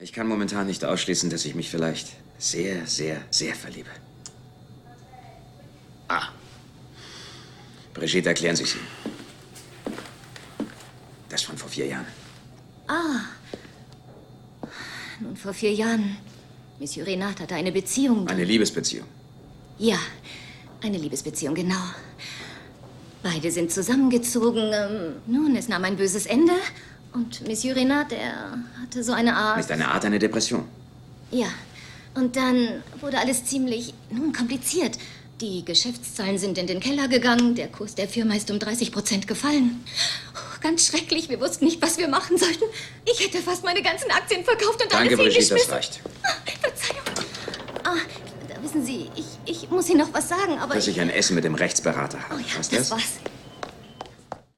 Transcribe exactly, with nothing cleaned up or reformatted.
Ich kann momentan nicht ausschließen, dass ich mich vielleicht sehr, sehr, sehr verliebe. Ah. Brigitte, erklären Sie es ihm. Das von vor vier Jahren. Ah. Nun, vor vier Jahren. Monsieur Renat hatte eine Beziehung. Eine Liebesbeziehung. Ja, eine Liebesbeziehung, genau. Beide sind zusammengezogen. Ähm, nun, es nahm ein böses Ende. Und Monsieur Renat, er hatte so eine Art... Ist eine Art eine Depression? Ja. Und dann wurde alles ziemlich, nun, kompliziert. Die Geschäftszahlen sind in den Keller gegangen. Der Kurs der Firma ist um dreißig Prozent gefallen. Oh, ganz schrecklich. Wir wussten nicht, was wir machen sollten. Ich hätte fast meine ganzen Aktien verkauft und Danke, alles Brigitte, das hingeschmissen. reicht. Ah, Verzeihung. Ah, da wissen Sie, ich, ich muss Ihnen noch was sagen, aber... Dass ich ein Essen mit dem Rechtsberater habe. Oh ja, Was das das? war's.